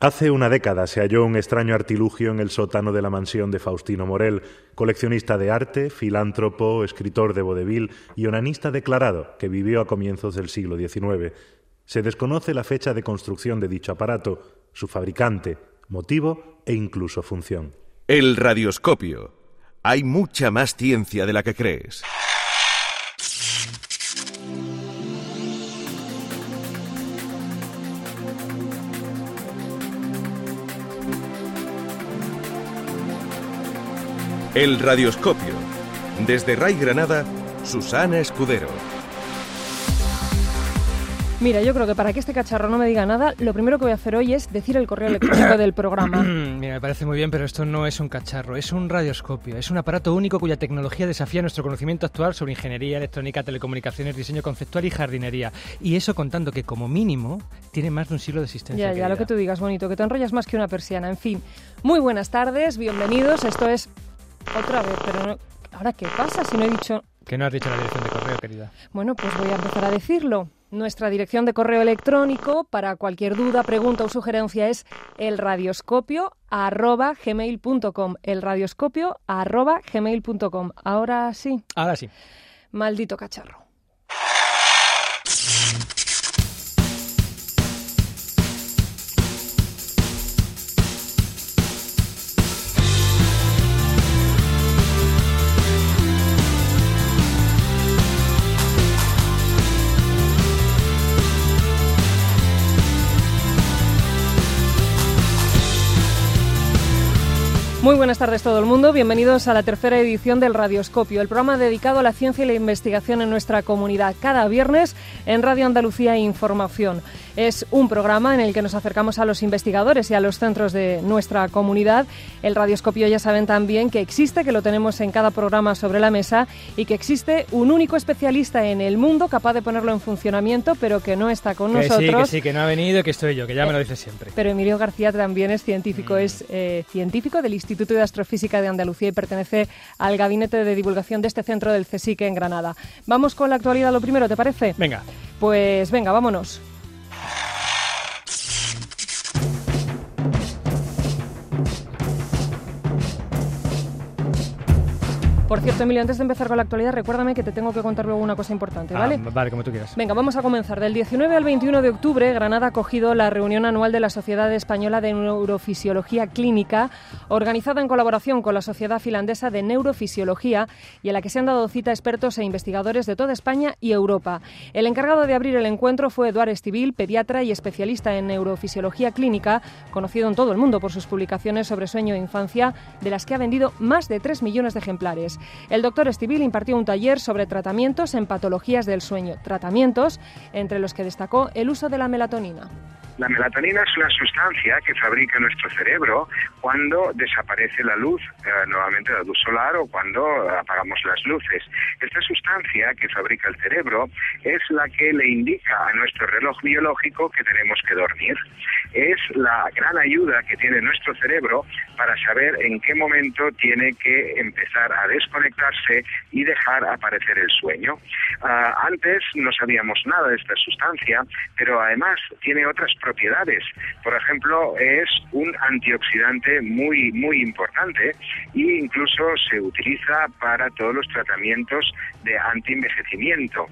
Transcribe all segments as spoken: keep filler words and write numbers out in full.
Hace una década se halló un extraño artilugio en el sótano de la mansión de Faustino Morel, coleccionista de arte, filántropo, escritor de vodevil y onanista declarado que vivió a comienzos del siglo diecinueve. Se desconoce la fecha de construcción de dicho aparato, su fabricante, motivo e incluso función. El radioscopio. Hay mucha más ciencia de la que crees. El radioscopio. Desde Ray Granada, Susana Escudero. Mira, yo creo que para que este cacharro no me diga nada, lo primero que voy a hacer hoy es decir el correo electrónico del programa. Mira, me parece muy bien, pero esto no es un cacharro, es un radioscopio. Es un aparato único cuya tecnología desafía nuestro conocimiento actual sobre ingeniería, electrónica, telecomunicaciones, diseño conceptual y jardinería. Y eso contando que, como mínimo, tiene más de un siglo de existencia. Ya, ya, querida. lo que tú digas, bonito, que te enrollas más que una persiana. En fin, muy buenas tardes, bienvenidos. Esto es otra vez, pero no... ¿Ahora qué pasa si no he dicho...? Que no has dicho la dirección de correo, querida. Bueno, pues voy a empezar a decirlo. Nuestra dirección de correo electrónico para cualquier duda, pregunta o sugerencia es elradioscopio arroba gmail punto com. elradioscopio arroba gmail punto com. Ahora sí. Ahora sí. Maldito cacharro. Muy buenas tardes todo el mundo, bienvenidos a la tercera edición del Radioscopio, el programa dedicado a la ciencia y la investigación en nuestra comunidad, cada viernes en Radio Andalucía Información. Es un programa en el que nos acercamos a los investigadores y a los centros de nuestra comunidad. El Radioscopio ya saben también que existe, que lo tenemos en cada programa sobre la mesa y que existe un único especialista en el mundo capaz de ponerlo en funcionamiento, pero que no está con que nosotros. Sí, que sí, que no ha venido, que estoy yo, que ya me lo dice siempre. Pero Emilio García también es científico, mm. es eh, científico del Instituto de Astrofísica de Andalucía y pertenece al gabinete de divulgación de este centro del CSIC en Granada. Vamos con la actualidad lo primero, ¿te parece? Venga. Pues venga, vámonos. Por cierto, Emilio, antes de empezar con la actualidad, recuérdame que te tengo que contar luego una cosa importante, ¿vale? Ah, vale, como tú quieras. Venga, vamos a comenzar. Del diecinueve al veintiuno de octubre, Granada ha acogido la reunión anual de la Sociedad Española de Neurofisiología Clínica, organizada en colaboración con la Sociedad Finlandesa de Neurofisiología y en la que se han dado cita expertos e investigadores de toda España y Europa. El encargado de abrir el encuentro fue Eduard Estivill, pediatra y especialista en neurofisiología clínica, conocido en todo el mundo por sus publicaciones sobre sueño e infancia, de las que ha vendido más de tres millones de ejemplares. El doctor Estivill impartió un taller sobre tratamientos en patologías del sueño, tratamientos entre los que destacó el uso de la melatonina. La melatonina es una sustancia que fabrica nuestro cerebro cuando desaparece la luz, eh, nuevamente la luz solar o cuando apagamos las luces. Esta sustancia que fabrica el cerebro es la que le indica a nuestro reloj biológico que tenemos que dormir. Es la gran ayuda que tiene nuestro cerebro para saber en qué momento tiene que empezar a desconectarse y dejar aparecer el sueño. Uh, antes no sabíamos nada de esta sustancia, pero además tiene otras propiedades. Por ejemplo, es un antioxidante muy, muy importante e incluso se utiliza para todos los tratamientos de antienvejecimiento.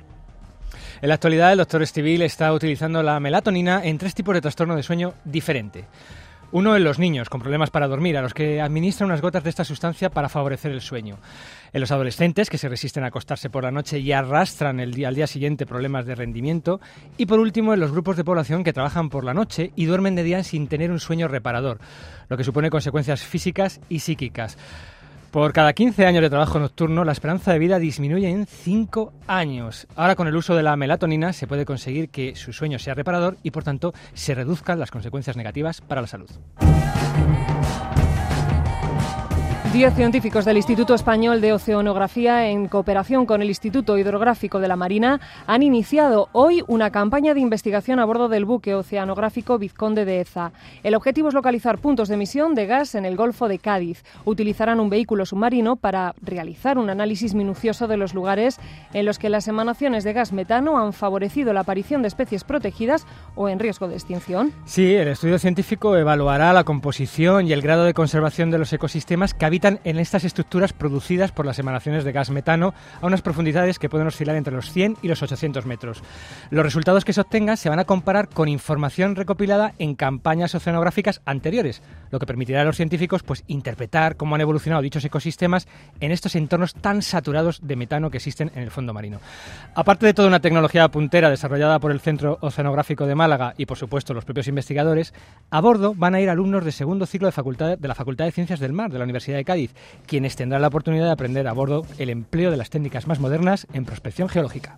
En la actualidad, el doctor Estivill está utilizando la melatonina en tres tipos de trastorno de sueño diferente. Uno en los niños con problemas para dormir, a los que administra unas gotas de esta sustancia para favorecer el sueño. En los adolescentes, que se resisten a acostarse por la noche y arrastran el día, al día siguiente problemas de rendimiento. Y por último, en los grupos de población que trabajan por la noche y duermen de día sin tener un sueño reparador, lo que supone consecuencias físicas y psíquicas. Por cada quince años de trabajo nocturno, la esperanza de vida disminuye en cinco años. Ahora, con el uso de la melatonina, se puede conseguir que su sueño sea reparador y, por tanto, se reduzcan las consecuencias negativas para la salud. Diez científicos del Instituto Español de Oceanografía, en cooperación con el Instituto Hidrográfico de la Marina, han iniciado hoy una campaña de investigación a bordo del buque oceanográfico Vizconde de Eza. El objetivo es localizar puntos de emisión de gas en el Golfo de Cádiz. Utilizarán un vehículo submarino para realizar un análisis minucioso de los lugares en los que las emanaciones de gas metano han favorecido la aparición de especies protegidas o en riesgo de extinción. Sí, el estudio científico evaluará la composición y el grado de conservación de los ecosistemas que habitan en estas estructuras producidas por las emanaciones de gas metano a unas profundidades que pueden oscilar entre los cien y los ochocientos metros. Los resultados que se obtengan se van a comparar con información recopilada en campañas oceanográficas anteriores, lo que permitirá a los científicos pues, interpretar cómo han evolucionado dichos ecosistemas en estos entornos tan saturados de metano que existen en el fondo marino. Aparte de toda una tecnología puntera desarrollada por el Centro Oceanográfico de Málaga y, por supuesto, los propios investigadores, a bordo van a ir alumnos de segundo ciclo de, facultad, de la Facultad de Ciencias del Mar de la Universidad de Cádiz, quienes tendrán la oportunidad de aprender a bordo el empleo de las técnicas más modernas en prospección geológica.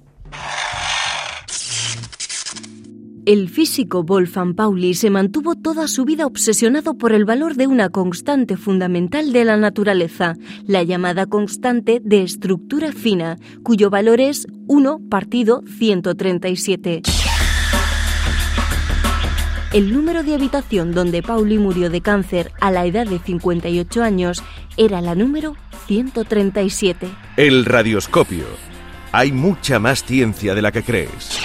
El físico Wolfgang Pauli se mantuvo toda su vida obsesionado por el valor de una constante fundamental de la naturaleza, la llamada constante de estructura fina, cuyo valor es uno partido ciento treinta y siete. El número de habitación donde Pauli murió de cáncer a la edad de cincuenta y ocho años era la número ciento treinta y siete. El radioscopio. Hay mucha más ciencia de la que crees.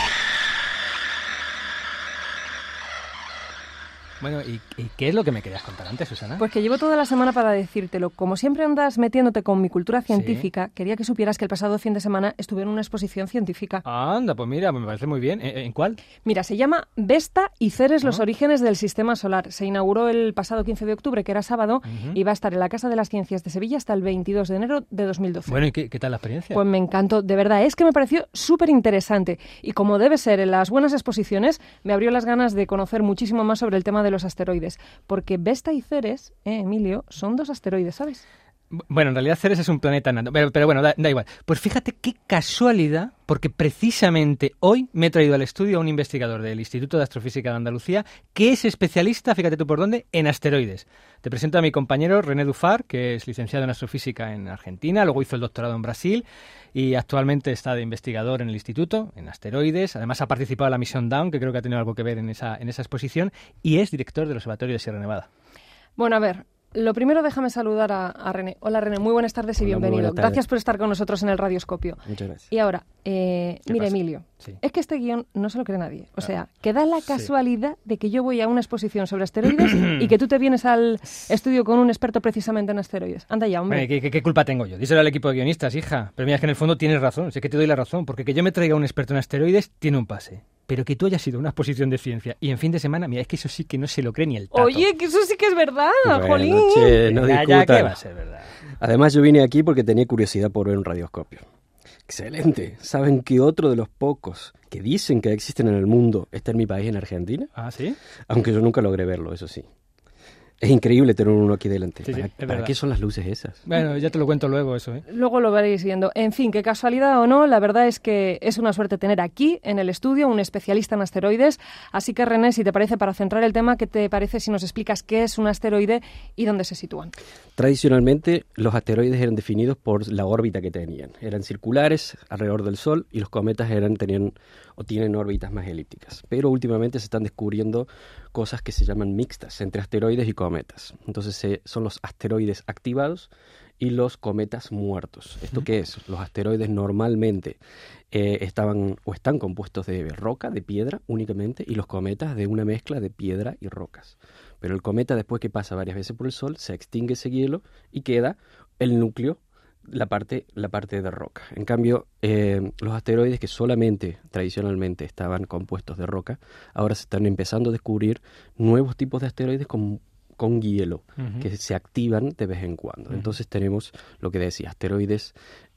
Bueno, ¿y, ¿y qué es lo que me querías contar antes, Susana? Pues que llevo toda la semana para decírtelo. Como siempre andas metiéndote con mi cultura científica, sí. Quería que supieras que el pasado fin de semana estuve en una exposición científica. Anda, pues mira, me parece muy bien. ¿En, en cuál? Mira, se llama Vesta y Ceres, ¿No? los orígenes del sistema solar. Se inauguró el pasado quince de octubre, que era sábado, uh-huh. y va a estar en la Casa de las Ciencias de Sevilla hasta el veintidós de enero de dos mil doce. Bueno, ¿y qué, qué tal la experiencia? Pues me encantó, de verdad, es que me pareció súper interesante. Y como debe ser en las buenas exposiciones, me abrió las ganas de conocer muchísimo más sobre el tema de los asteroides. Porque Vesta y Ceres, eh, Emilio, son dos asteroides, ¿sabes? Bueno, en realidad Ceres es un planeta enano, pero, pero bueno, da, da igual. Pues fíjate qué casualidad, porque precisamente hoy me he traído al estudio a un investigador del Instituto de Astrofísica de Andalucía que es especialista, fíjate tú por dónde, en asteroides. Te presento a mi compañero René Dufar, que es licenciado en astrofísica en Argentina, luego hizo el doctorado en Brasil y actualmente está de investigador en el instituto, en asteroides. Además ha participado en la misión Dawn, que creo que ha tenido algo que ver en esa, en esa exposición, y es director del Observatorio de Sierra Nevada. Bueno, a ver... Lo primero, déjame saludar a, a René. Hola, René, muy buenas tardes y Hola, bienvenido. Gracias por estar con nosotros en el Radioscopio. Muchas gracias. Y ahora, eh, mira, pasa? Emilio, sí. Es que este guión no se lo cree nadie. O sea, que da la casualidad sí. de que yo voy a una exposición sobre asteroides y que tú te vienes al estudio con un experto precisamente en asteroides. Anda ya, hombre. Bueno, ¿qué, qué, ¿Qué culpa tengo yo? Díselo al equipo de guionistas, hija. Pero mira, es que en el fondo tienes razón. Sé que te doy la razón. Porque que yo me traiga a un experto en asteroides tiene un pase. Pero que tú hayas ido a una exposición de ciencia y en fin de semana, mira, es que eso sí que no se lo cree ni el tato. Oye, que eso sí que es verdad, bueno, jolín. Che, no ya, ya, ¿qué va a ser verdad? Además, yo vine aquí porque tenía curiosidad por ver un radioscopio. Excelente. ¿Saben que otro de los pocos que dicen que existen en el mundo está en mi país, en Argentina? ¿Ah, sí? Aunque yo nunca logré verlo, eso sí. Es increíble tener uno aquí delante. Sí, sí, ¿Para, ¿para qué son las luces esas? Bueno, ya te lo cuento luego eso, ¿eh? Luego lo veréis viendo. En fin, qué casualidad o no, la verdad es que es una suerte tener aquí, en el estudio, un especialista en asteroides. Así que, René, si te parece, para centrar el tema, ¿qué te parece si nos explicas qué es un asteroide y dónde se sitúan? Tradicionalmente, los asteroides eran definidos por la órbita que tenían. Eran circulares alrededor del Sol y los cometas eran tenían o tienen órbitas más elípticas. Pero últimamente se están descubriendo cosas que se llaman mixtas entre asteroides y cometas. Entonces eh, son los asteroides activados y los cometas muertos. ¿Esto qué es? Los asteroides normalmente eh, estaban o están compuestos de roca, de piedra únicamente, y los cometas de una mezcla de piedra y rocas. Pero el cometa, después que pasa varias veces por el Sol, se extingue ese hielo y queda el núcleo, la parte, la parte de roca. En cambio, eh, los asteroides que solamente tradicionalmente estaban compuestos de roca, ahora se están empezando a descubrir nuevos tipos de asteroides con, con hielo, uh-huh. que se activan de vez en cuando. Uh-huh. Entonces tenemos lo que decía, asteroides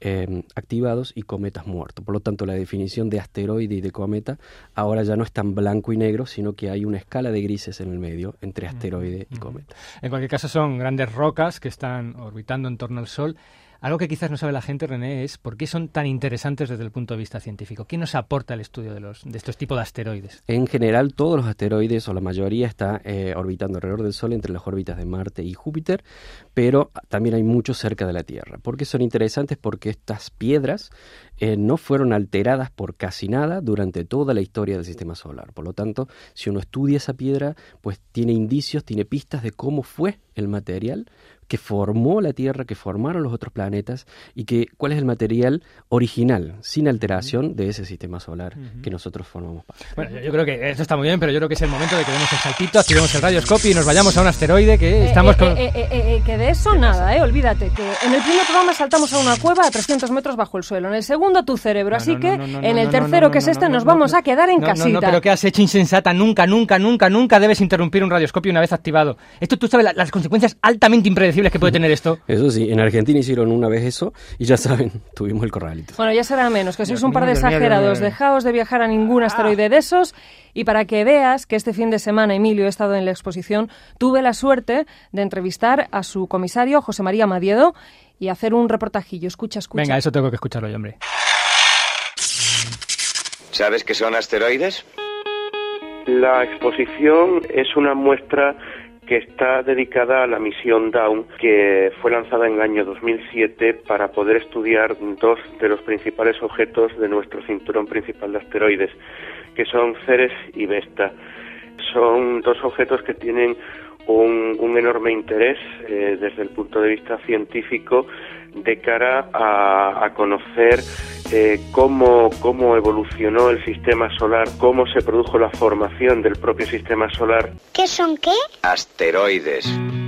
eh, activados y cometas muertos. Por lo tanto, la definición de asteroide y de cometa ahora ya no es tan blanco y negro, sino que hay una escala de grises en el medio entre asteroide y cometa. En cualquier caso, son grandes rocas que están orbitando en torno al Sol. Algo que quizás no sabe la gente, René, es por qué son tan interesantes desde el punto de vista científico. ¿Qué nos aporta el estudio de, los, de estos tipos de asteroides? En general, todos los asteroides, o la mayoría, está eh, orbitando alrededor del Sol entre las órbitas de Marte y Júpiter, pero también hay muchos cerca de la Tierra. ¿Por qué son interesantes? Porque estas piedras eh, no fueron alteradas por casi nada durante toda la historia del Sistema Solar. Por lo tanto, si uno estudia esa piedra, pues tiene indicios, tiene pistas de cómo fue el material que formó la Tierra, que formaron los otros planetas y que cuál es el material original, sin alteración, de ese sistema solar uh-huh. que nosotros formamos parte. Bueno, yo, yo creo que esto está muy bien, pero yo creo que es el momento de que demos el saltito, activemos el radioscopio y nos vayamos a un asteroide que eh, estamos eh, con... Eh, eh, eh, que de eso nada, eh, olvídate, que en el primer programa saltamos a una cueva a trescientos metros bajo el suelo, en el segundo tu cerebro, no, así no, que no, no, no, en el no, tercero, no, no, que es no, este, no, nos no, vamos no, a quedar en no, casita. No, no, pero ¿qué has hecho, insensata? Nunca, nunca, nunca, nunca debes interrumpir un radioscopio una vez activado. Esto, tú sabes la, las consecuencias altamente impredecibles que puede tener esto. Eso sí, en Argentina hicieron una vez eso y ya saben, tuvimos el corralito. Bueno, ya será menos, que sois Dios un par de mío, Dios mío, exagerados. Dios mío. Dejaos de viajar a ningún asteroide de esos. Y para que veas que este fin de semana, Emilio, he estado en la exposición, tuve la suerte de entrevistar a su comisario, José María Madiedo, y hacer un reportajillo. Escucha, escucha. Venga, eso tengo que escucharlo yo, hombre. ¿Sabes qué son asteroides? La exposición es una muestra que está dedicada a la misión Dawn, que fue lanzada en el año dos mil siete para poder estudiar dos de los principales objetos de nuestro cinturón principal de asteroides, que son Ceres y Vesta. Son dos objetos que tienen un, un enorme interés eh, desde el punto de vista científico de cara a, a conocer eh, cómo, cómo evolucionó el sistema solar, cómo se produjo la formación del propio sistema solar. ¿Qué son qué? Asteroides.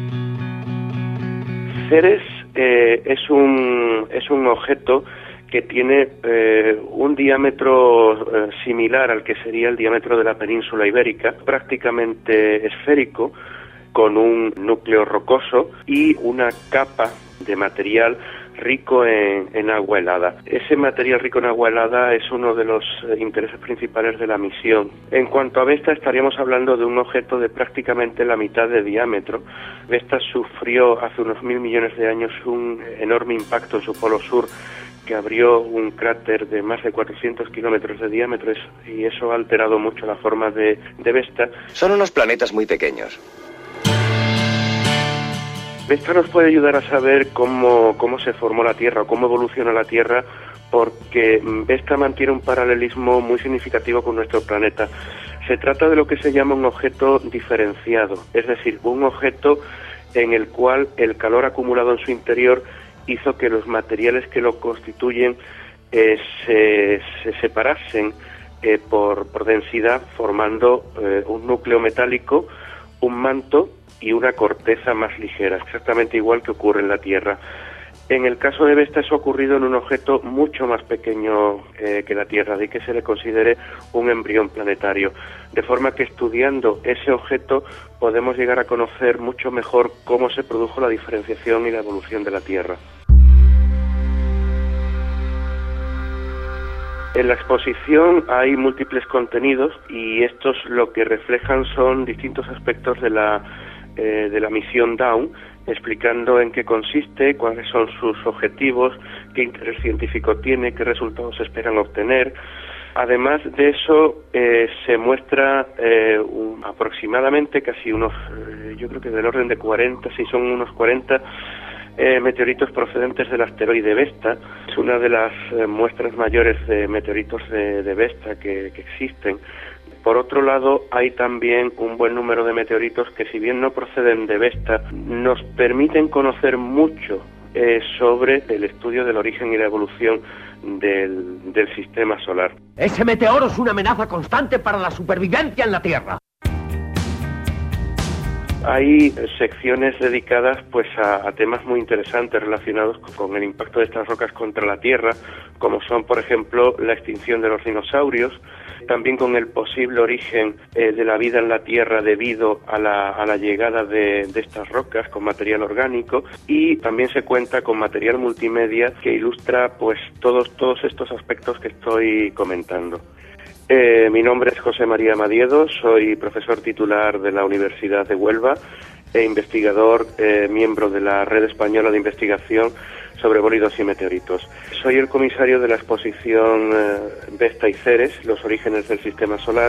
Ceres eh, es un es un objeto que tiene eh, un diámetro eh, similar al que sería el diámetro de la península ibérica, prácticamente esférico, con un núcleo rocoso y una capa de material rico en, en agua helada. Ese material rico en agua helada es uno de los eh, intereses principales de la misión. En cuanto a Vesta, estaríamos hablando de un objeto de prácticamente la mitad de diámetro. Vesta sufrió hace unos mil millones de años un enorme impacto en su polo sur, que abrió un cráter de más de cuatrocientos kilómetros de diámetro, y eso ha alterado mucho la forma de, de Vesta. Son unos planetas muy pequeños. Vesta nos puede ayudar a saber cómo, cómo se formó la Tierra o cómo evoluciona la Tierra, porque Vesta mantiene un paralelismo muy significativo con nuestro planeta. Se trata de lo que se llama un objeto diferenciado, es decir, un objeto en el cual el calor acumulado en su interior hizo que los materiales que lo constituyen eh, se, se separasen eh, por, por densidad, formando eh, un núcleo metálico, un manto y una corteza más ligera, exactamente igual que ocurre en la Tierra. En el caso de Vesta, eso ha ocurrido en un objeto mucho más pequeño eh, que la Tierra, de que se le considere un embrión planetario. De forma que estudiando ese objeto podemos llegar a conocer mucho mejor cómo se produjo la diferenciación y la evolución de la Tierra. En la exposición hay múltiples contenidos y estos lo que reflejan son distintos aspectos de la eh, de la misión Dawn, explicando en qué consiste, cuáles son sus objetivos, qué interés científico tiene, qué resultados se esperan obtener. Además de eso, eh, se muestra eh, un, aproximadamente casi unos, eh, yo creo que del orden de cuarenta, si son unos cuarenta, eh, meteoritos procedentes del asteroide Vesta. Es una de las eh, muestras mayores de meteoritos de, de Vesta que, que existen. Por otro lado, hay también un buen número de meteoritos que, si bien no proceden de Vesta, nos permiten conocer mucho eh, sobre el estudio del origen y la evolución del, del sistema solar. Ese meteoro es una amenaza constante para la supervivencia en la Tierra. Hay secciones dedicadas pues a, a temas muy interesantes relacionados con, con el impacto de estas rocas contra la Tierra, como son, por ejemplo, la extinción de los dinosaurios, también con el posible origen eh, de la vida en la Tierra debido a la, a la llegada de, de estas rocas con material orgánico, y también se cuenta con material multimedia que ilustra pues todos, todos estos aspectos que estoy comentando. Eh, mi nombre es José María Madiedo, soy profesor titular de la Universidad de Huelva e investigador, eh, miembro de la Red Española de Investigación sobre Bólidos y Meteoritos. Soy el comisario de la exposición eh, Vesta y Ceres, los orígenes del Sistema Solar.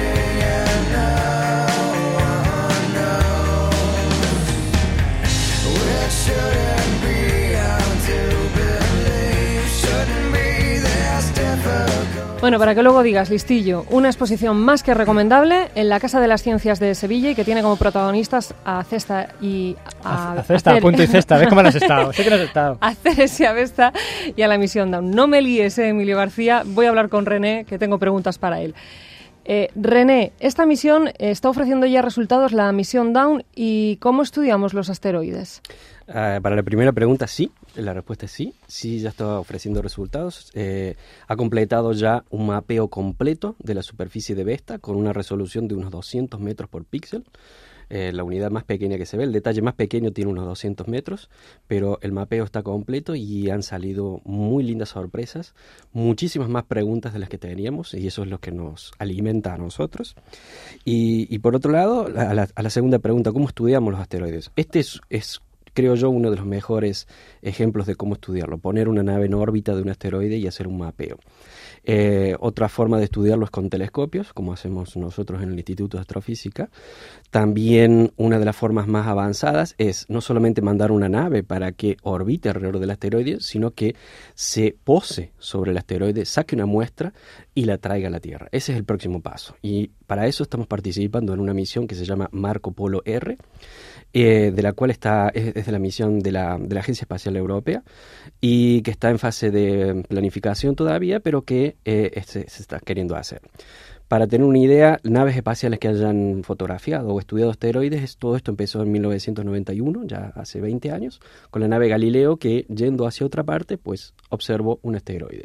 Bueno, para que luego digas, listillo, una exposición más que recomendable en la Casa de las Ciencias de Sevilla y que tiene como protagonistas a Cesta y a... A, a Cesta, a punto y Cesta, ¿ves cómo lo has estado? Sé que lo has estado. A Ceres y a Vesta y a la misión Dawn. No me líes, eh, Emilio García, voy a hablar con René, que tengo preguntas para él. Eh, René, esta misión está ofreciendo ya resultados, la misión Dawn, ¿y cómo estudiamos los asteroides? Uh, para la primera pregunta, sí. La respuesta es sí. Sí, ya está ofreciendo resultados. Eh, ha completado ya un mapeo completo de la superficie de Vesta con una resolución de unos doscientos metros por píxel. Eh, la unidad más pequeña que se ve, el detalle más pequeño tiene unos doscientos metros, pero el mapeo está completo y han salido muy lindas sorpresas, muchísimas más preguntas de las que teníamos, y eso es lo que nos alimenta a nosotros. Y, y por otro lado, a la, a la segunda pregunta, ¿cómo estudiamos los asteroides? Este es, es creo yo, uno de los mejores ejemplos de cómo estudiarlo, poner una nave en órbita de un asteroide y hacer un mapeo. Eh, otra forma de estudiarlo es con telescopios, como hacemos nosotros en el Instituto de Astrofísica. También una de las formas más avanzadas es no solamente mandar una nave para que orbite alrededor del asteroide, sino que se pose sobre el asteroide, saque una muestra y la traiga a la Tierra. Ese es el próximo paso. Y para eso estamos participando en una misión que se llama Marco Polo R, Eh, de la cual está es, es de la misión de la, de la Agencia Espacial Europea y que está en fase de planificación todavía, pero que eh, se, se está queriendo hacer. Para tener una idea, naves espaciales que hayan fotografiado o estudiado asteroides, todo esto empezó en mil novecientos noventa y uno, ya hace veinte años, con la nave Galileo que, yendo hacia otra parte, pues observó un asteroide.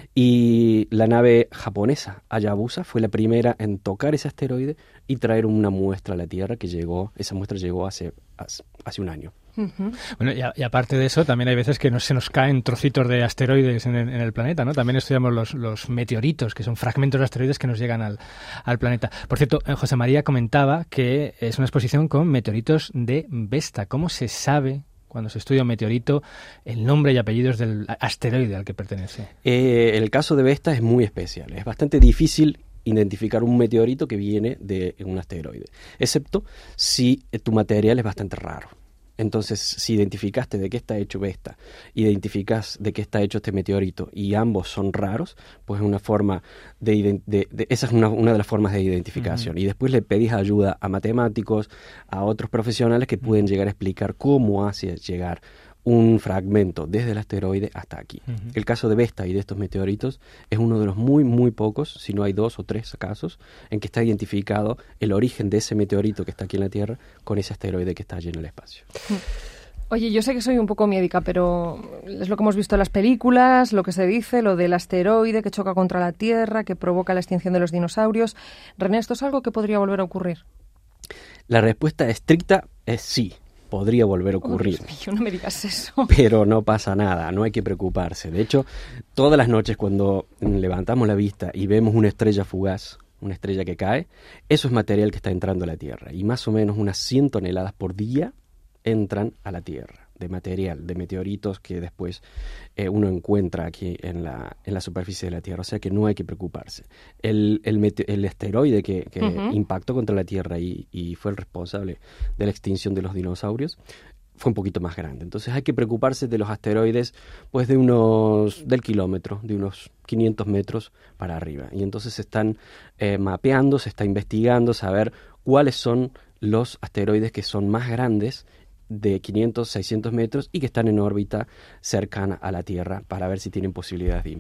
Y la nave japonesa Hayabusa fue la primera en tocar ese asteroide y traer una muestra a la Tierra que llegó, esa muestra llegó hace, hace un año. Uh-huh. Bueno, y, a, y aparte de eso, también hay veces que no, se nos caen trocitos de asteroides en el, en el planeta, ¿no? También estudiamos los, los meteoritos, que son fragmentos de asteroides que nos llegan al, al planeta. Por cierto, José María comentaba que es una exposición con meteoritos de Vesta. ¿Cómo se sabe, cuando se estudia un meteorito, el nombre y apellidos del asteroide al que pertenece? Eh, el caso de Vesta es muy especial. Es bastante difícil identificar un meteorito que viene de un asteroide, excepto si tu material es bastante raro. Entonces, si identificaste de qué está hecho Vesta, identificas de qué está hecho este meteorito y ambos son raros, pues es una forma de, de, de esa es una, una de las formas de identificación. Uh-huh. Y después le pedís ayuda a matemáticos, a otros profesionales que pueden llegar a explicar cómo hace llegar un fragmento desde el asteroide hasta aquí. Uh-huh. El caso de Vesta y de estos meteoritos es uno de los muy, muy pocos, si no hay dos o tres casos, en que está identificado el origen de ese meteorito que está aquí en la Tierra con ese asteroide que está allí en el espacio. Oye, yo sé que soy un poco médica, pero es lo que hemos visto en las películas, lo que se dice, lo del asteroide que choca contra la Tierra, que provoca la extinción de los dinosaurios. René, ¿esto es algo que podría volver a ocurrir? La respuesta estricta es sí. Podría volver a ocurrir. Oh, Dios mío, no me digas eso. Pero no pasa nada, no hay que preocuparse. De hecho, todas las noches cuando levantamos la vista y vemos una estrella fugaz, una estrella que cae, eso es material que está entrando a la Tierra. Y más o menos unas cien toneladas por día entran a la Tierra de material, de meteoritos que después eh, uno encuentra aquí en la, en la superficie de la Tierra. O sea que no hay que preocuparse. El, el, mete- el asteroide que, que uh-huh. impactó contra la Tierra y, y fue el responsable de la extinción de los dinosaurios fue un poquito más grande. Entonces hay que preocuparse de los asteroides pues de unos del kilómetro, de unos quinientos metros para arriba. Y entonces se están eh, mapeando, se está investigando, saber cuáles son los asteroides que son más grandes de quinientos, seiscientos metros y que están en órbita cercana a la Tierra para ver si tienen posibilidades de impacto.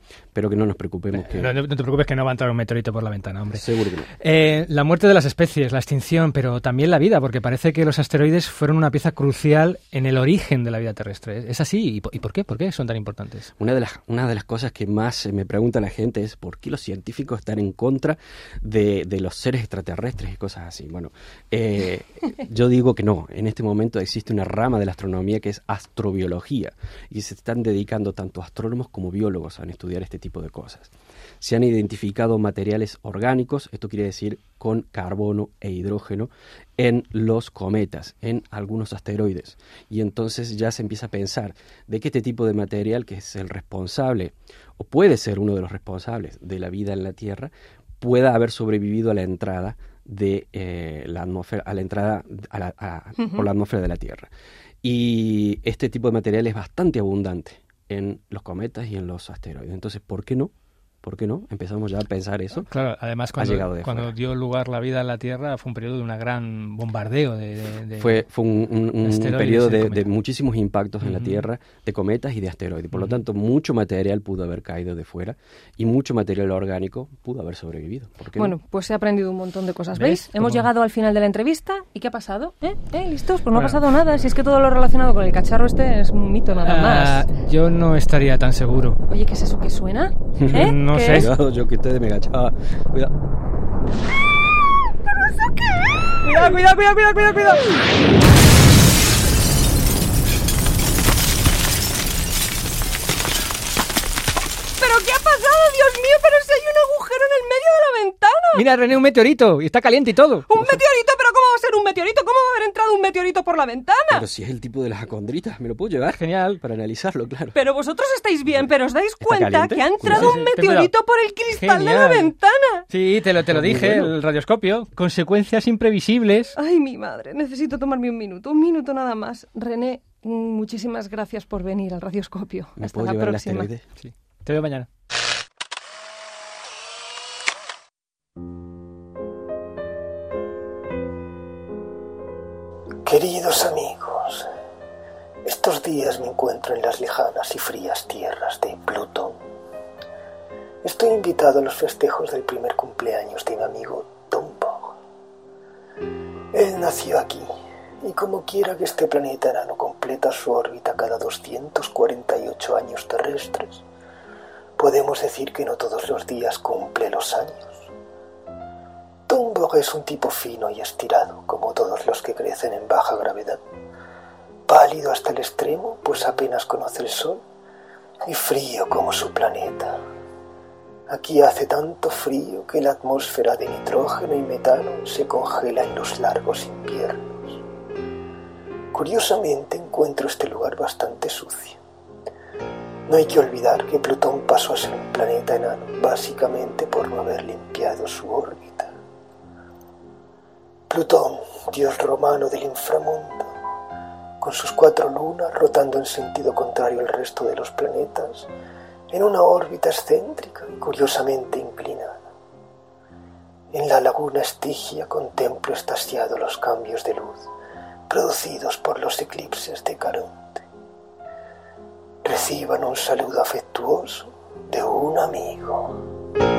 pero que no nos preocupemos. Que... No, no te preocupes que no va a entrar un meteorito por la ventana, hombre. Seguro que no. Eh, la muerte de las especies, la extinción, pero también la vida, porque parece que los asteroides fueron una pieza crucial en el origen de la vida terrestre. ¿Es así? ¿Y por qué? ¿Por qué son tan importantes? Una de las, una de las cosas que más me pregunta la gente es ¿por qué los científicos están en contra de, de los seres extraterrestres y cosas así? Bueno, eh, yo digo que no. En este momento existe una rama de la astronomía que es astrobiología y se están dedicando tanto astrónomos como biólogos a estudiar este tipo de cosas. Se han identificado materiales orgánicos, esto quiere decir con carbono e hidrógeno, en los cometas, en algunos asteroides. Y entonces ya se empieza a pensar de que este tipo de material, que es el responsable, o puede ser uno de los responsables de la vida en la Tierra, pueda haber sobrevivido a la entrada de eh, la atmósfera, a la entrada a la, a, uh-huh. por la atmósfera de la Tierra. Y este tipo de material es bastante abundante en los cometas y en los asteroides. Entonces, ¿por qué no? ¿Por qué no? Empezamos ya a pensar eso. Claro, además cuando, cuando dio lugar la vida en la Tierra fue un periodo de un gran bombardeo de... de, de fue fue un, un, un periodo de, de muchísimos impactos en uh-huh. la Tierra, de cometas y de asteroides. Por uh-huh. lo tanto, mucho material pudo haber caído de fuera y mucho material orgánico pudo haber sobrevivido. ¿Por qué bueno, no? pues he aprendido un montón de cosas. ¿Veis? ¿Ves? Hemos ¿Cómo? llegado al final de la entrevista. ¿Y qué ha pasado? ¿Eh? ¿Eh? ¿Listos? Pues no bueno. ha pasado nada. Si es que todo lo relacionado con el cacharro este es un mito nada más. Uh, yo no estaría tan seguro. Oye, ¿qué es eso que suena? ¿Eh? no ¿Qué sé. es? Cuidado, yo que ustedes me agachaba. Cuidado. ¿Pero eso qué es? Cuidado, cuidado, cuidado, cuidado, cuidado, cuidado. ¿Pero qué ha pasado? Dios mío, pero si hay un agujero en el medio de la ventana. Mira, René, un meteorito. Y está caliente y todo. ¿Un meteorito? ¿Pero cómo va a ser un meteorito? ¿Cómo va a haber entrado un meteorito por la ventana? Pero si es el tipo de las acondritas, me lo puedo llevar. Genial. Para analizarlo, claro. Pero vosotros estáis bien, pero os dais cuenta caliente? que ha entrado Sí, un sí, meteorito por el cristal Genial. de la ventana. Sí, te lo, te lo Muy dije, bueno. el radioscopio. Consecuencias imprevisibles. Ay, mi madre, necesito tomarme un minuto, un minuto nada más. René, muchísimas gracias por venir al radioscopio. ¿Me Hasta puedo la llevar próxima. el asteroide? Sí. Te veo mañana. Queridos amigos, estos días me encuentro en las lejanas y frías tierras de Plutón. Estoy invitado a los festejos del primer cumpleaños de mi amigo Tombaugh. Él nació aquí, y como quiera que este planeta enano completa su órbita cada doscientos cuarenta y ocho años terrestres, podemos decir que no todos los días cumple los años. Tombaugh es un tipo fino y estirado, como todos los que crecen en baja gravedad. Pálido hasta el extremo, pues apenas conoce el sol, y frío como su planeta. Aquí hace tanto frío que la atmósfera de nitrógeno y metano se congela en los largos inviernos. Curiosamente encuentro este lugar bastante sucio. No hay que olvidar que Plutón pasó a ser un planeta enano, básicamente por no haber limpiado su órbita. Plutón, dios romano del inframundo, con sus cuatro lunas rotando en sentido contrario al resto de los planetas, en una órbita excéntrica y curiosamente inclinada. En la laguna Estigia contemplo extasiado los cambios de luz producidos por los eclipses de Caronte. Reciban un saludo afectuoso de un amigo.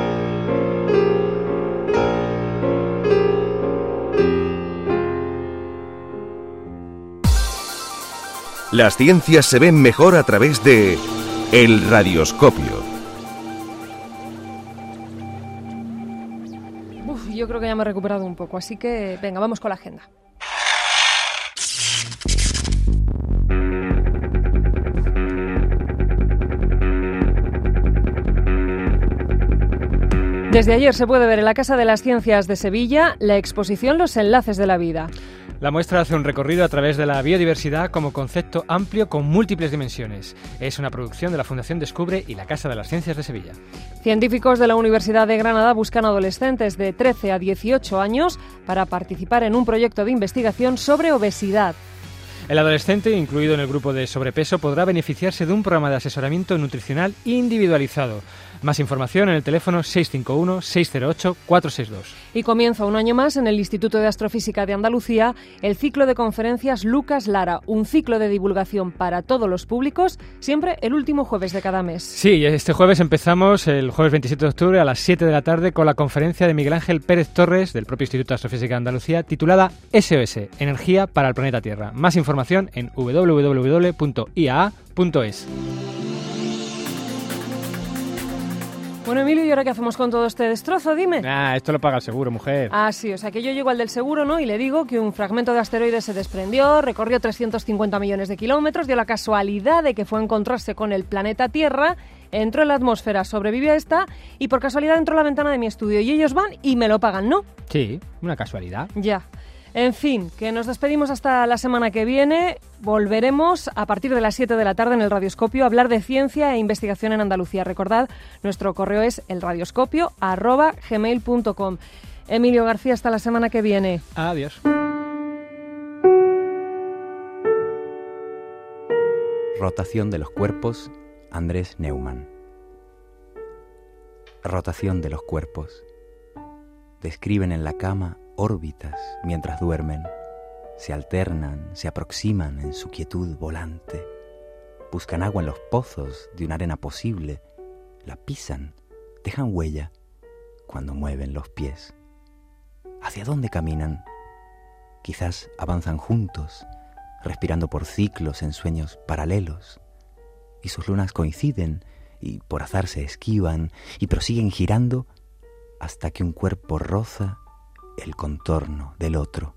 Las ciencias se ven mejor a través de El Radioscopio. Uf, yo creo que ya me he recuperado un poco, así que venga, vamos con la agenda. Desde ayer se puede ver en la Casa de las Ciencias de Sevilla la exposición Los Enlaces de la Vida. La muestra hace un recorrido a través de la biodiversidad como concepto amplio con múltiples dimensiones. Es una producción de la Fundación Descubre y la Casa de las Ciencias de Sevilla. Científicos de la Universidad de Granada buscan adolescentes de trece a dieciocho años para participar en un proyecto de investigación sobre obesidad. El adolescente, incluido en el grupo de sobrepeso, podrá beneficiarse de un programa de asesoramiento nutricional individualizado. Más información en el teléfono seis cinco uno, seis cero ocho, cuatro seis dos. Y comienza un año más en el Instituto de Astrofísica de Andalucía el ciclo de conferencias Lucas Lara, un ciclo de divulgación para todos los públicos, siempre el último jueves de cada mes. Sí, este jueves empezamos, el jueves veintisiete de octubre a las siete de la tarde, con la conferencia de Miguel Ángel Pérez Torres, del propio Instituto de Astrofísica de Andalucía, titulada S O S, Energía para el Planeta Tierra. Más información en doble u doble u doble u punto i a a punto es. Bueno, Emilio, ¿y ahora qué hacemos con todo este destrozo? Dime. Ah, esto lo paga el seguro, mujer. Ah, sí, o sea que yo llego al del seguro, ¿no? Y le digo que un fragmento de asteroide se desprendió, recorrió trescientos cincuenta millones de kilómetros, dio la casualidad de que fue a encontrarse con el planeta Tierra, entró en la atmósfera, sobrevivió a esta y por casualidad entró a la ventana de mi estudio. Y ellos van y me lo pagan, ¿no? Sí, una casualidad. Ya. En fin, que nos despedimos hasta la semana que viene. Volveremos a partir de las siete de la tarde en el Radioscopio a hablar de ciencia e investigación en Andalucía. Recordad, nuestro correo es elradioscopio arroba gmail punto com. Emilio García, hasta la semana que viene. Adiós. Rotación de los cuerpos, Andrés Neumann. Rotación de los cuerpos. Describen en la cama órbitas mientras duermen, se alternan, se aproximan en su quietud volante, buscan agua en los pozos de una arena posible, la pisan, dejan huella cuando mueven los pies. ¿Hacia dónde caminan? Quizás avanzan juntos, respirando por ciclos en sueños paralelos, y sus lunas coinciden y por azar se esquivan y prosiguen girando hasta que un cuerpo roza el contorno del otro,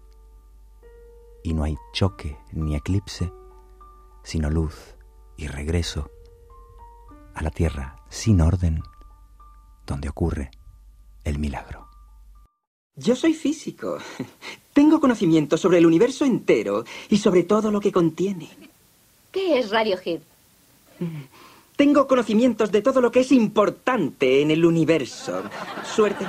y no hay choque ni eclipse, sino luz y regreso a la tierra sin orden, donde ocurre el milagro. Yo soy físico. Tengo conocimiento sobre el universo entero y sobre todo lo que contiene. ¿Qué es Radiohead? Tengo conocimientos de todo lo que es importante en el universo. Suerte.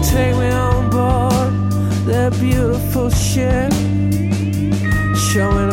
Beautiful ship showing